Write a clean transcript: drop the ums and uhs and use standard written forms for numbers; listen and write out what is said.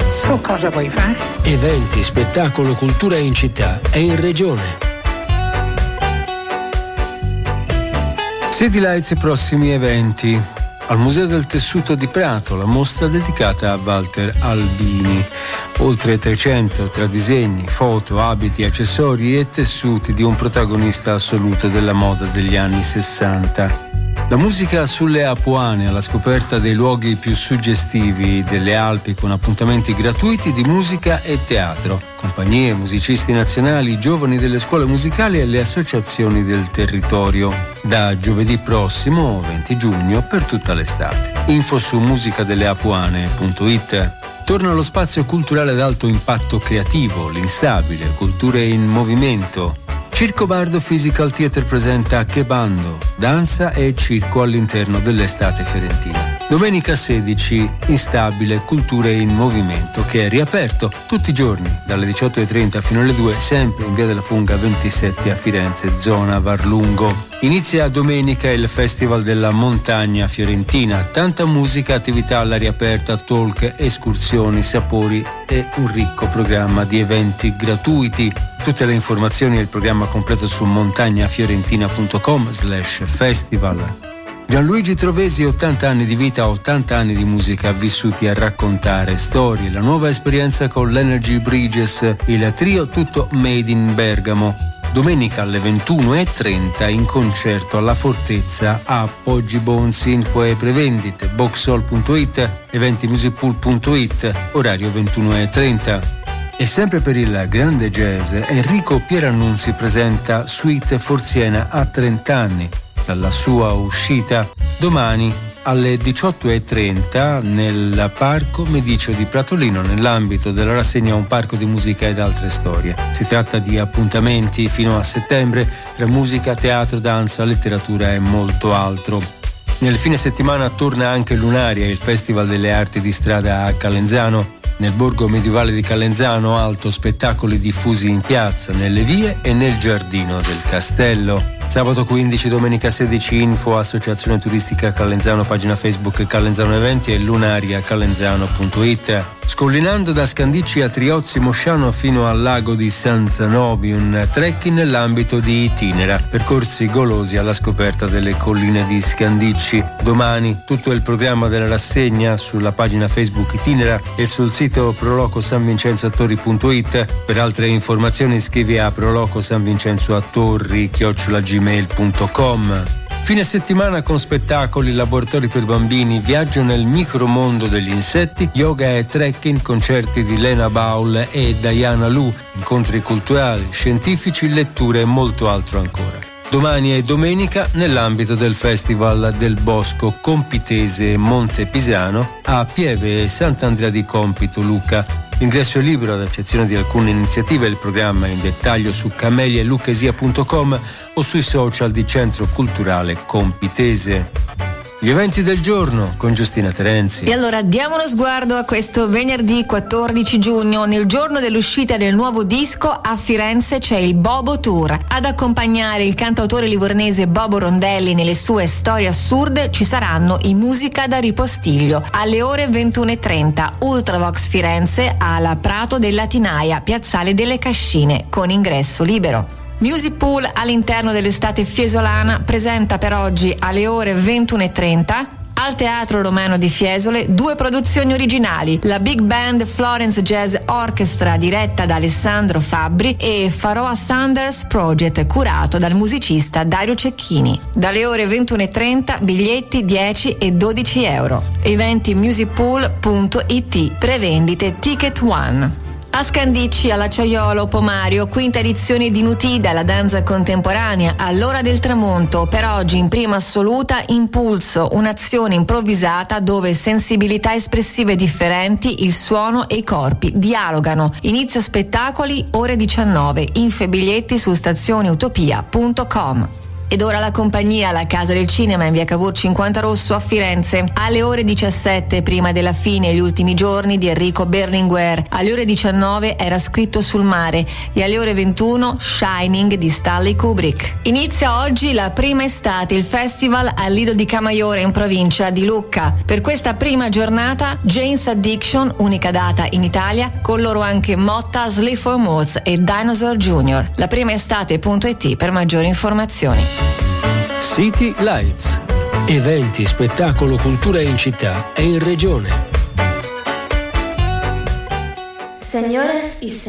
Lights. Tu cosa vuoi fare? Eventi, spettacolo, cultura in città e in regione. City Lights, i prossimi eventi. Al Museo del Tessuto di Prato, la mostra dedicata a Walter Albini. Oltre 300 tra disegni, foto, abiti, accessori e tessuti di un protagonista assoluto della moda degli anni 60. La musica sulle Apuane, alla scoperta dei luoghi più suggestivi delle Alpi, con appuntamenti gratuiti di musica e teatro, compagnie, musicisti nazionali, giovani delle scuole musicali e le associazioni del territorio. Da giovedì prossimo, 20 giugno, per tutta l'estate. Info su musicadelleapuane.it. Torna lo spazio culturale ad alto impatto creativo, l'Instabile, Culture in Movimento. Circo Bardo Physical Theatre presenta Che Bando, danza e circo all'interno dell'estate fiorentina. Domenica 16, Instabile, Culture in Movimento, che è riaperto tutti i giorni, dalle 18.30 fino alle 2, sempre in via della Funga 27 a Firenze, zona Varlungo. Inizia domenica il Festival della Montagna Fiorentina, tanta musica, attività all'aria aperta, talk, escursioni, sapori e un ricco programma di eventi gratuiti. Tutte le informazioni e il programma completo su montagnafiorentina.com/festival. Gianluigi Trovesi, 80 anni di vita, 80 anni di musica vissuti a raccontare storie. La nuova esperienza con l'Energy Bridges, il trio tutto made in Bergamo. Domenica alle 21.30 in concerto alla Fortezza a Poggi Bonzi. Info e prevendite boxhall.it, eventimusicpool.it, orario 21.30. E sempre per il grande jazz, Enrico Pierannunzi presenta Suite Forziena a 30 anni, dalla sua uscita domani alle 18.30 nel Parco Medicio di Pratolino, nell'ambito della rassegna Un parco di musica ed altre storie. Si tratta di appuntamenti fino a settembre tra musica, teatro, danza, letteratura e molto altro. Nel fine settimana torna anche Lunaria, il Festival delle Arti di Strada a Calenzano. Nel borgo medievale di Calenzano, alto spettacoli diffusi in piazza, nelle vie e nel giardino del castello. Sabato 15, domenica 16, info Associazione Turistica Calenzano, pagina Facebook Calenzano Eventi e lunariacalenzano.it. Scollinando da Scandicci a Triozzi Mosciano fino al lago di San Zanobi, un trekking nell'ambito di Itinera, percorsi golosi alla scoperta delle colline di Scandicci. Domani tutto il programma della rassegna sulla pagina Facebook Itinera e sul sito prolocosanvincenzoattorri.it. Per altre informazioni scrivi a prolocosanvincenzoattorri@gmail.com. Fine settimana con spettacoli, laboratori per bambini, viaggio nel micromondo degli insetti, yoga e trekking, concerti di Lena Baul e Diana Lu, incontri culturali, scientifici, letture e molto altro ancora. Domani e domenica nell'ambito del Festival del Bosco Compitese Monte Pisano a Pieve e Sant'Andrea di Compito Lucca. L'ingresso è libero ad eccezione di alcune iniziative. Il programma è in dettaglio su camelialuchesia.com o sui social di Centro Culturale Compitese. Gli eventi del giorno con Giustina Terenzi. E allora diamo uno sguardo a questo venerdì 14 giugno. Nel giorno dell'uscita del nuovo disco a Firenze c'è il Bobo Tour. Ad accompagnare il cantautore livornese Bobo Rondelli nelle sue storie assurde ci saranno i Musica da Ripostiglio. Alle ore 21.30 Ultravox Firenze alla Prato della Tinaia, Piazzale delle Cascine, con ingresso libero. Music Pool all'interno dell'estate fiesolana presenta per oggi alle ore 21.30 al Teatro Romano di Fiesole 2 produzioni originali: la Big Band Florence Jazz Orchestra diretta da Alessandro Fabbri e Pharoah Sanders Project curato dal musicista Dario Cecchini. Dalle ore 21.30 biglietti 10 e 12 euro. Eventi musicpool.it, prevendite Ticket One. A Scandicci, all'Acciaiolo Pomario, quinta edizione di Nutida, la danza contemporanea all'ora del tramonto. Per oggi in prima assoluta Impulso, un'azione improvvisata dove sensibilità espressive differenti, il suono e i corpi dialogano. Inizio spettacoli ore 19. Info e biglietti su stazioneutopia.com. Ed ora la compagnia alla Casa del Cinema in via Cavour 50 Rosso a Firenze. Alle ore 17, prima della fine e gli ultimi giorni di Enrico Berlinguer. Alle ore 19 Era scritto sul mare e alle ore 21 Shining di Stanley Kubrick. Inizia oggi la prima estate, il festival al Lido di Camaiore in provincia di Lucca. Per questa prima giornata Jane's Addiction, unica data in Italia, con loro anche Motta, Sleaford Mods e Dinosaur Jr. La prima estate.it per maggiori informazioni. City Lights. Eventi, spettacolo, cultura in città e in regione. Señores y